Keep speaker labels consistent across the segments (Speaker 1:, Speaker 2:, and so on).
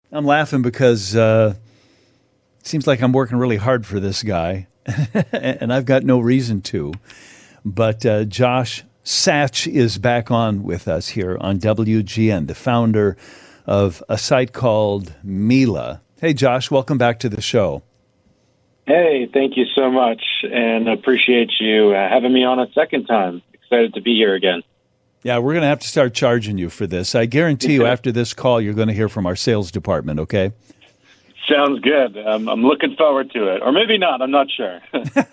Speaker 1: I'm laughing because it seems like I'm working really hard for this guy, and I've got no reason to. But Josh Satch is back on with us here on WGN, the founder of a site called Mila. Hey, Josh, welcome back to the show.
Speaker 2: Hey, thank you so much, and appreciate you having me on a second time. Excited to be here again.
Speaker 1: Yeah, we're going to have to start charging you for this. I guarantee you after this call, you're going to hear from our sales department, okay?
Speaker 2: Sounds good. I'm looking forward to it. Or maybe not. I'm not sure.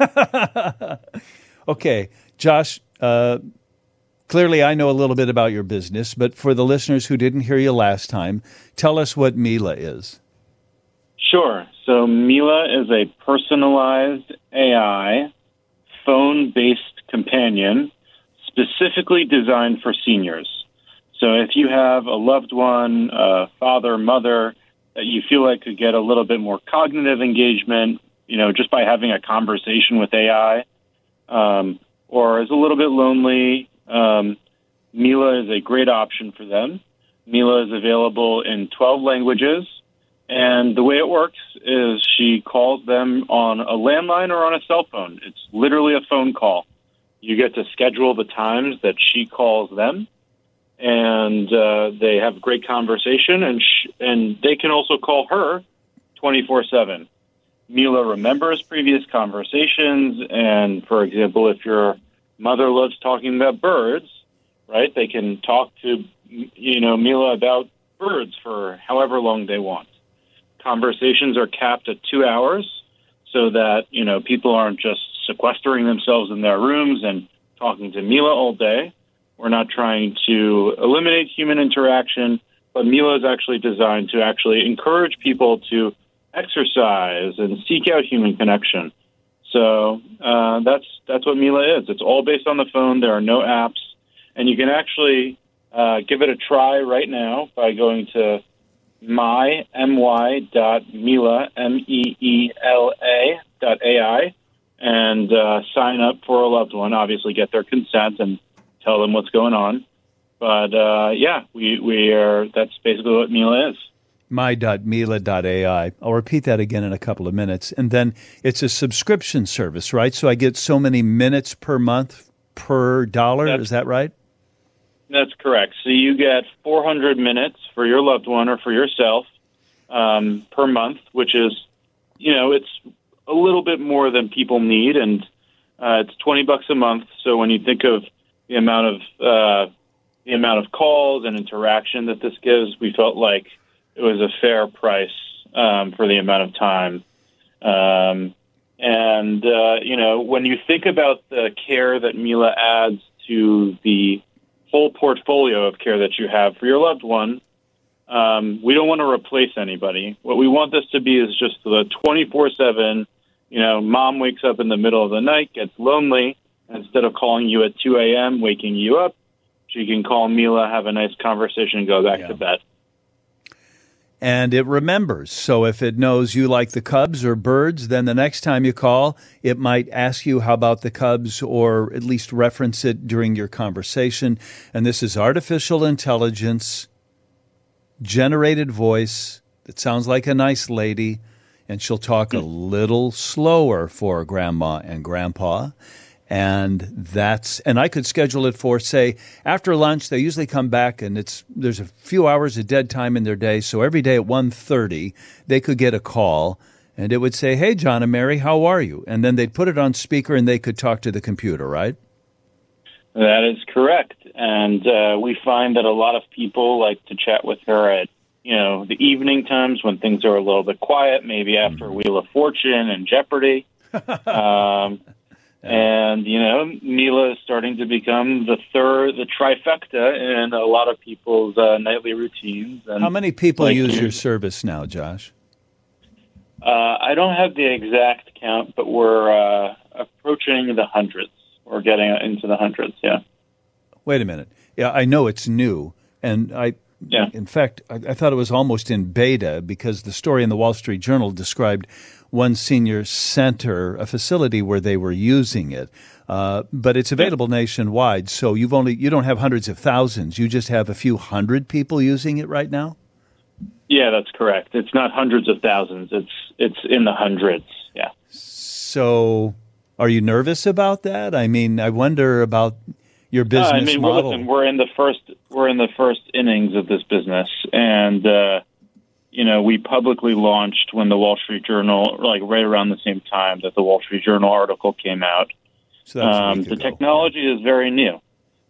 Speaker 1: Okay, Josh, clearly I know a little bit about your business, but for the listeners who didn't hear you last time, tell us what Mila is.
Speaker 2: Sure. So Mila is a personalized AI phone-based companion specifically designed for seniors. So if you have a loved one, a father, mother, that you feel like could get a little bit more cognitive engagement, just by having a conversation with AI, or is a little bit lonely, Mila is a great option for them. Mila is available in 12 languages, and the way it works is she calls them on a landline or on a cell phone. It's literally a phone call. You get to schedule the times that she calls them, and they have great conversation, and they can also call her 24/7. Mila remembers previous conversations, and, for example, if your mother loves talking about birds, right, they can talk to, Mila about birds for however long they want. Conversations are capped at 2 hours so that, people aren't just sequestering themselves in their rooms and talking to Mila all day. We're not trying to eliminate human interaction, but Mila is actually designed to actually encourage people to exercise and seek out human connection. So that's what Mila is. It's all based on the phone. There are no apps. And you can actually give it a try right now by going to my.mila, MEELA.ai, and sign up for a loved one, obviously get their consent and tell them what's going on. But, we are. That's basically what Mila is.
Speaker 1: My.mila.ai. I'll repeat that again in a couple of minutes. And then it's a subscription service, right? So I get so many minutes per month per dollar. Is that right?
Speaker 2: That's correct. So you get 400 minutes for your loved one or for yourself per month, which is, it's a little bit more than people need, and it's $20 a month. So when you think of the amount of calls and interaction that this gives, we felt like it was a fair price for the amount of time. When you think about the care that Mila adds to the whole portfolio of care that you have for your loved one, we don't want to replace anybody. What we want this to be is just the 24/7, mom wakes up in the middle of the night, gets lonely, instead of calling you at 2 a.m., waking you up, she can call Mila, have a nice conversation, and go back to bed.
Speaker 1: And it remembers. So if it knows you like the Cubs or birds, then the next time you call, it might ask you how about the Cubs, or at least reference it during your conversation. And this is artificial intelligence, generated voice that sounds like a nice lady, and she'll talk a little slower for grandma and grandpa. And I could schedule it for, say, after lunch. They usually come back, and there's a few hours of dead time in their day. So every day at 1:30, they could get a call, and it would say, "Hey, John and Mary, how are you?" And then they'd put it on speaker, and they could talk to the computer, right?
Speaker 2: That is correct. And we find that a lot of people like to chat with her at, the evening times when things are a little bit quiet, maybe after Wheel of Fortune and Jeopardy. And, Mila is starting to become the trifecta in a lot of people's nightly routines. And
Speaker 1: how many people use your service now, Josh?
Speaker 2: I don't have the exact count, but we're approaching the hundreds. We're getting into the hundreds, yeah.
Speaker 1: Wait a minute. Yeah, I know it's new, and in fact, I thought it was almost in beta, because the story in the Wall Street Journal described one senior center, a facility where they were using it. But it's available nationwide, so you don't have hundreds of thousands. You just have a few hundred people using it right now?
Speaker 2: Yeah, that's correct. It's not hundreds of thousands. It's in the hundreds. Yeah.
Speaker 1: So, are you nervous about that? I mean, I wonder about your business model.
Speaker 2: Listen, we're in the first innings of this business, and we publicly launched when the Wall Street Journal, like right around the same time that the Wall Street Journal article came out.
Speaker 1: So that was a week
Speaker 2: the
Speaker 1: ago.
Speaker 2: technology is very new.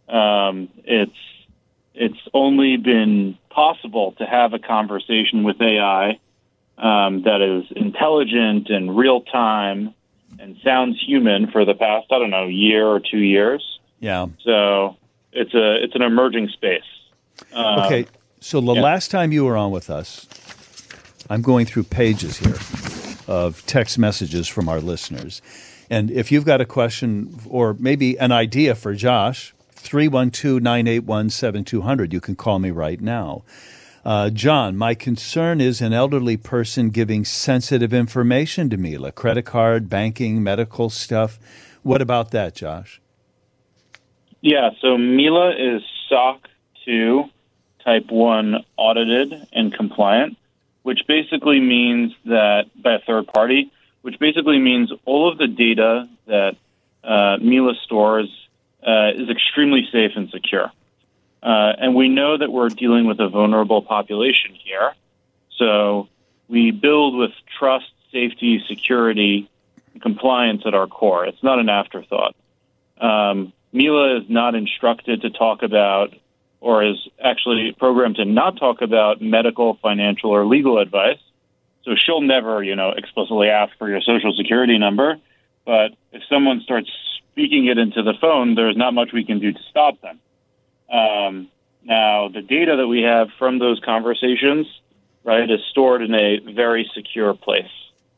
Speaker 2: It's only been possible to have a conversation with AI that is intelligent and real time and sounds human for the past, year or 2 years.
Speaker 1: Yeah.
Speaker 2: So it's an emerging space.
Speaker 1: Okay. So the last time you were on with us, I'm going through pages here of text messages from our listeners. And if you've got a question or maybe an idea for Josh, 312-981-7200, you can call me right now. John, my concern is an elderly person giving sensitive information to Mila, credit card, banking, medical stuff. What about that, Josh?
Speaker 2: Yeah, so Mila is SOC 2 Type 1 audited and compliant, which basically means that by a third party, which basically means all of the data that Mila stores is extremely safe and secure. And we know that we're dealing with a vulnerable population here. So we build with trust, safety, security, and compliance at our core. It's not an afterthought. Mila is not instructed to talk about or is actually programmed to not talk about medical, financial, or legal advice. So she'll never, explicitly ask for your social security number. But if someone starts speaking it into the phone, there's not much we can do to stop them. Now, the data that we have from those conversations, right, is stored in a very secure place.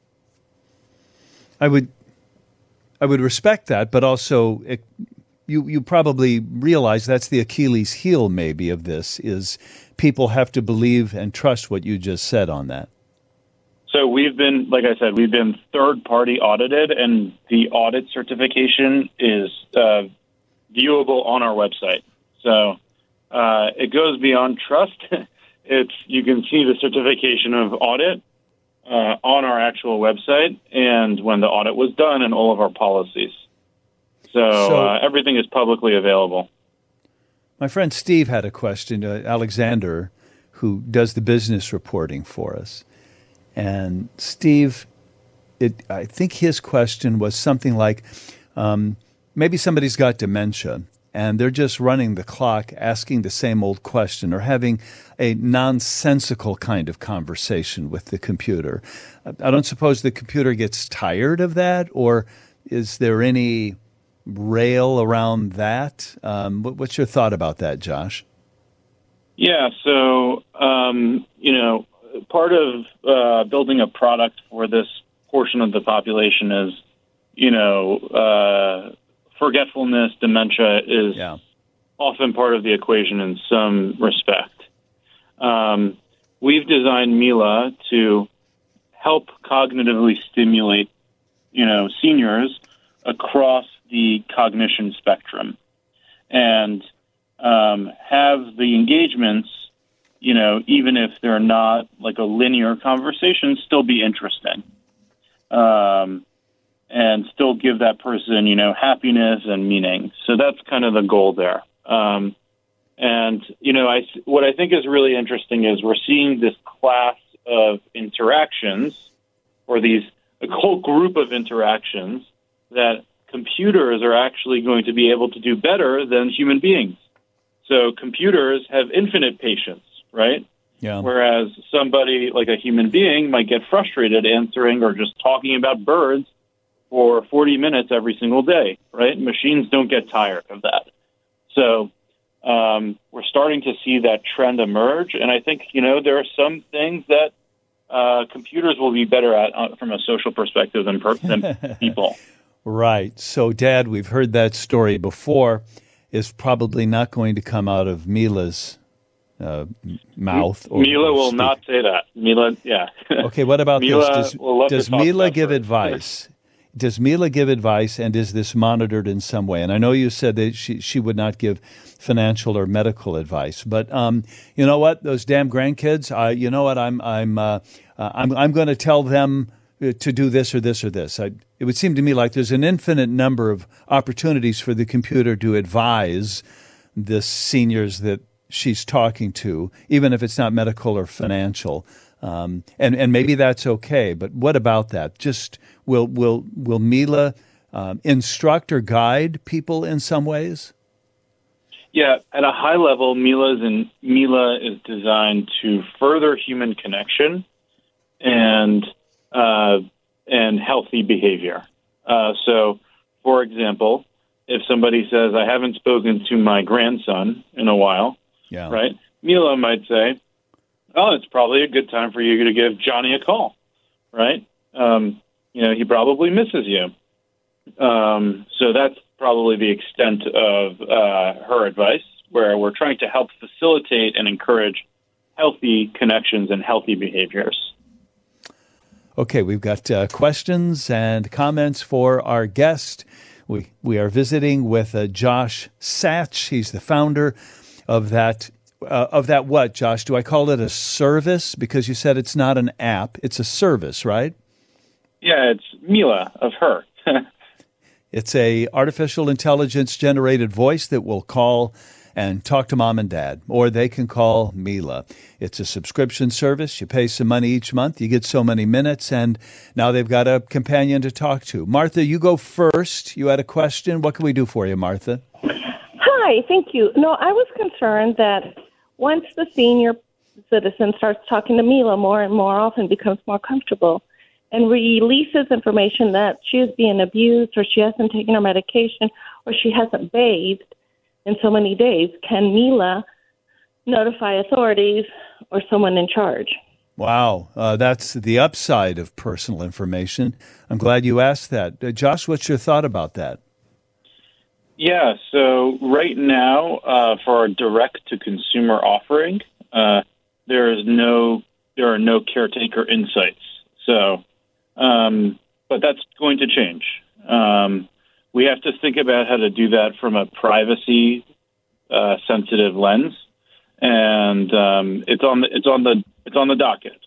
Speaker 1: I would respect that, but also you probably realize that's the Achilles heel maybe of this, is people have to believe and trust what you just said on that.
Speaker 2: So we've been, like I said, we've been third-party audited, and the audit certification is viewable on our website. So it goes beyond trust. You can see the certification of audit on our actual website, and when the audit was done, and all of our policies. So everything is publicly available.
Speaker 1: My friend Steve had a question, Alexander, who does the business reporting for us. And Steve, I think his question was something like, maybe somebody's got dementia and they're just running the clock, asking the same old question or having a nonsensical kind of conversation with the computer. I don't suppose the computer gets tired of that, or is there any rail around that? What's your thought about that, Josh?
Speaker 2: Yeah, so, part of building a product for this portion of the population is, forgetfulness, dementia is often part of the equation in some respect. We've designed Mila to help cognitively stimulate, seniors across the cognition spectrum and have the engagements, even if they're not like a linear conversation, still be interesting. And still give that person, happiness and meaning. So that's kind of the goal there. What I think is really interesting is we're seeing this class of interactions, or a whole group of interactions that computers are actually going to be able to do better than human beings. So computers have infinite patience, right?
Speaker 1: Yeah.
Speaker 2: Whereas somebody like a human being might get frustrated answering or just talking about birds for 40 minutes every single day, right? Machines don't get tired of that. So we're starting to see that trend emerge. And I think, there are some things that computers will be better at from a social perspective than people.
Speaker 1: Right. So, Dad, we've heard that story before, is probably not going to come out of Mila's mouth.
Speaker 2: Mila will not say that. Mila, yeah.
Speaker 1: Okay, what about
Speaker 2: Mila
Speaker 1: this? Does Mila give advice? does Mila give advice, and is this monitored in some way? And I know you said that she would not give financial or medical advice, but you know what? Those damn grandkids. You know what? I'm going to tell them to do this or this or this. It would seem to me like there's an infinite number of opportunities for the computer to advise the seniors that she's talking to, even if it's not medical or financial. And maybe that's okay. But what about that? Just will Mila instruct or guide people in some ways?
Speaker 2: Yeah, at a high level, Mila is designed to further human connection and healthy behavior. So, for example, if somebody says, "I haven't spoken to my grandson in a while," right? Mila might say, "Oh, it's probably a good time for you to give Johnny a call," right? He probably misses you. So that's probably the extent of her advice, where we're trying to help facilitate and encourage healthy connections and healthy behaviors.
Speaker 1: Okay, we've got questions and comments for our guest. We are visiting with Josh Satch. He's the founder of that. What, Josh? Do I call it a service? Because you said it's not an app. It's a service, right?
Speaker 2: Yeah, it's Mila of her.
Speaker 1: It's a artificial intelligence generated voice that will call and talk to mom and dad, or they can call Mila. It's a subscription service. You pay some money each month. You get so many minutes, and now they've got a companion to talk to. Martha, you go first. You had a question. What can we do for you, Martha?
Speaker 3: Hi, thank you. No, I was concerned that once the senior citizen starts talking to Mila more and more often, becomes more comfortable, and releases information that she is being abused, or she hasn't taken her medication, or she hasn't bathed in so many days, can Mila notify authorities or someone in charge?
Speaker 1: Wow, that's the upside of personal information. I'm glad you asked that. Josh, what's your thought about that?
Speaker 2: Yeah, so right now, for our direct-to-consumer offering, there are no caretaker insights. So, but that's going to change. We have to think about how to do that from a privacy sensitive lens, and it's on the docket.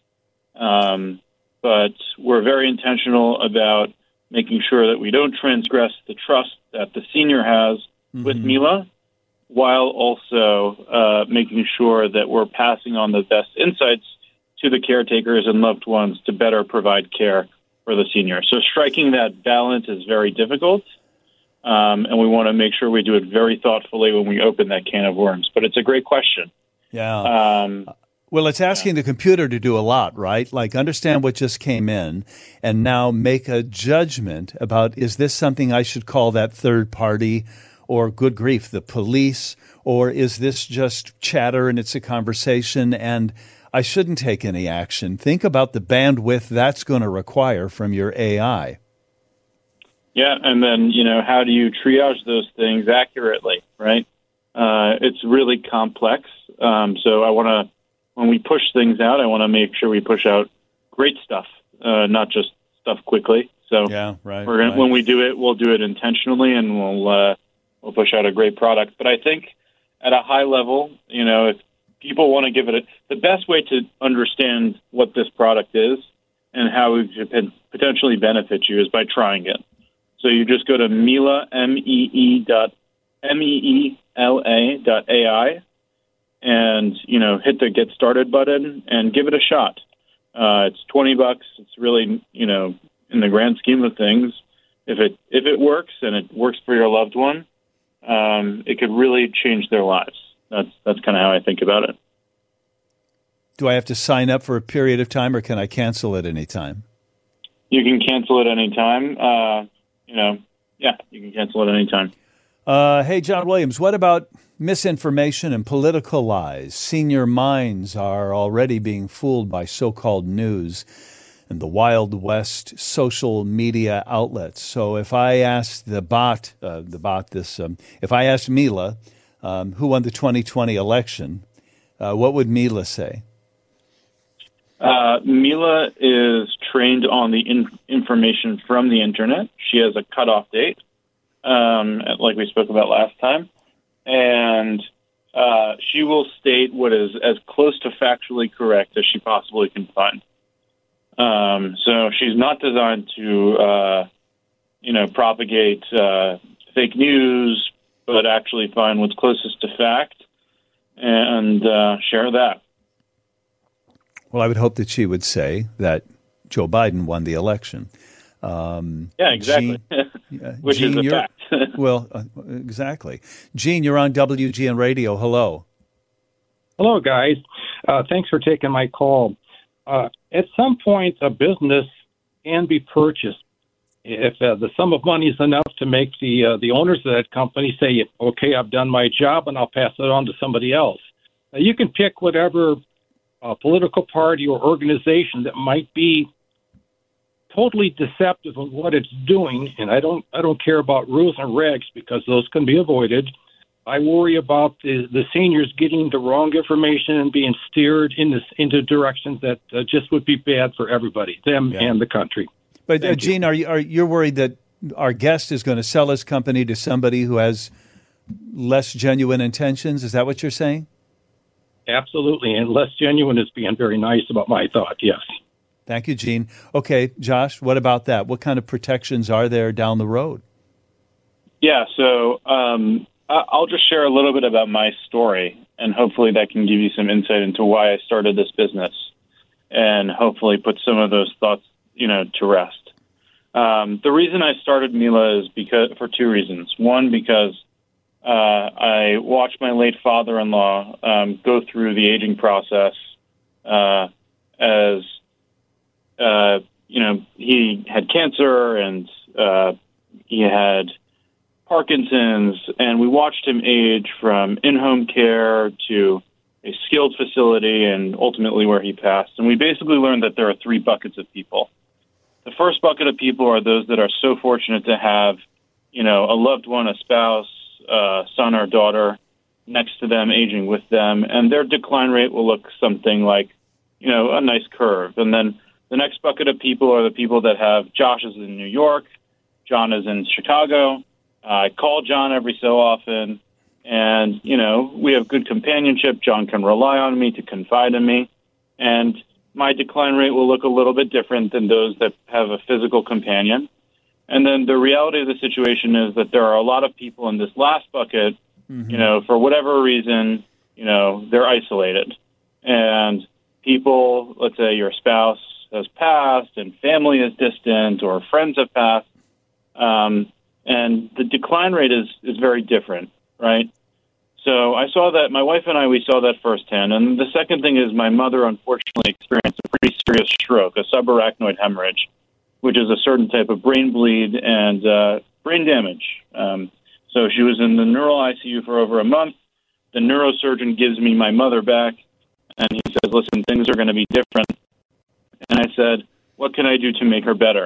Speaker 2: But we're very intentional about making sure that we don't transgress the trust that the senior has with Mila, while also making sure that we're passing on the best insights to the caretakers and loved ones to better provide care for the senior. So striking that balance is very difficult, and we want to make sure we do it very thoughtfully when we open that can of worms. But it's a great question.
Speaker 1: Yeah. Well, it's asking the computer to do a lot, right? Like understand what just came in and now make a judgment about, is this something I should call that third party, or good grief, the police, or is this just chatter and it's a conversation and I shouldn't take any action? Think about the bandwidth that's going to require from your AI.
Speaker 2: Yeah, and then, how do you triage those things accurately, right? It's really complex. So when we push things out, I want to make sure we push out great stuff, not just stuff quickly. So
Speaker 1: yeah, right,
Speaker 2: when we do it, we'll do it intentionally, and we'll push out a great product. But I think at a high level, if people want to give it the best way to understand what this product is and how it could potentially benefit you is by trying it. So you just go to Meela, MEELA.ai, and hit the get started button and give it a shot. It's $20. It's really in the grand scheme of things, if it works and it works for your loved one, it could really change their lives. That's kind of how I think about it.
Speaker 1: Do I have to sign up for a period of time, or can I cancel at any time?
Speaker 2: You can cancel at any time. You can cancel at any time.
Speaker 1: Hey, John Williams, what about misinformation and political lies? Senior minds are already being fooled by so-called news and the Wild West social media outlets. So if I asked if I asked Mila who won the 2020 election, what would Mila say?
Speaker 2: Mila is trained on the information from the internet. She has a cutoff date, like we spoke about last time, and she will state what is as close to factually correct as she possibly can find. So she's not designed to, propagate fake news, but actually find what's closest to fact and share that.
Speaker 1: Well, I would hope that she would say that Joe Biden won the election.
Speaker 2: Yeah, exactly. Which
Speaker 1: Gene,
Speaker 2: is a fact.
Speaker 1: Well, exactly. Gene, you're on WGN Radio. Hello.
Speaker 4: Hello, guys. Thanks for taking my call. At some point, a business can be purchased if the sum of money is enough to make the owners of that company say, okay, I've done my job and I'll pass it on to somebody else. Now, you can pick whatever political party or organization that might be totally deceptive of what it's doing, and I don't care about rules and regs because those can be avoided. I worry about the seniors getting the wrong information and being steered into directions that just would be bad for everybody, them and the country.
Speaker 1: But Gene, are you worried that our guest is going to sell his company to somebody who has less genuine intentions? Is that what you're saying?
Speaker 4: Absolutely, and less genuine is being very nice about my thought, yes.
Speaker 1: Thank you, Gene. Okay, Josh, what about that? What kind of protections are there down the road?
Speaker 2: Yeah, so I'll just share a little bit about my story, and hopefully that can give you some insight into why I started this business, and hopefully put some of those thoughts, to rest. The reason I started Mila is for two reasons. One, because I watched my late father-in-law go through the aging process as he had cancer and he had Parkinson's, and we watched him age from in-home care to a skilled facility and ultimately where he passed. And we basically learned that there are three buckets of people. The first bucket of people are those that are so fortunate to have, a loved one, a spouse, son or daughter next to them, aging with them, and their decline rate will look something like, a nice curve. And then the next bucket of people are the people that have Josh is in New York, John is in Chicago. I call John every so often, and, we have good companionship. John can rely on me to confide in me, and my decline rate will look a little bit different than those that have a physical companion. And then the reality of the situation is that there are a lot of people in this last bucket, for whatever reason, they're isolated. And people, let's say your spouse has passed and family is distant or friends have passed, and the decline rate is very different, right? So I saw that, my wife and I, we saw that firsthand. And the second thing is my mother unfortunately experienced a pretty serious stroke, a subarachnoid hemorrhage, which is a certain type of brain bleed and brain damage. So she was in the neural ICU for over a month. The neurosurgeon gives me my mother back, and he says, listen, things are going to be different. And I said, what can I do to make her better?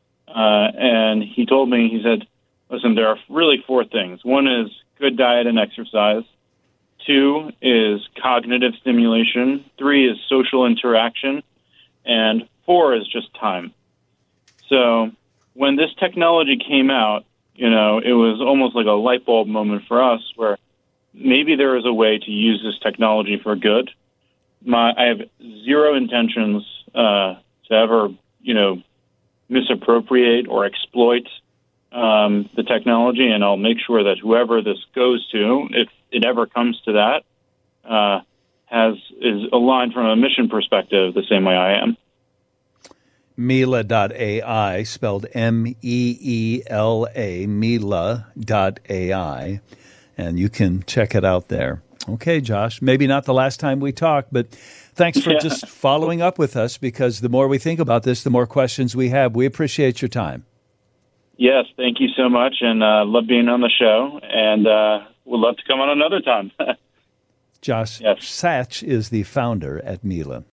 Speaker 2: And he told me, he said, listen, there are really four things. One is good diet and exercise. Two is cognitive stimulation. Three is social interaction. And four is just time. So when this technology came out, it was almost like a light bulb moment for us where maybe there is a way to use this technology for good. I have zero intentions to ever, misappropriate or exploit the technology, and I'll make sure that whoever this goes to, if it ever comes to that, is aligned from a mission perspective the same way I am.
Speaker 1: Mila.ai, spelled MEELA, Mila.ai, and you can check it out there. Okay, Josh, maybe not the last time we talk, but thanks for just following up with us, because the more we think about this, the more questions we have. We appreciate your time.
Speaker 2: Yes, thank you so much, and love being on the show, and would love to come on another time.
Speaker 1: Josh Sachs is the founder at Mila.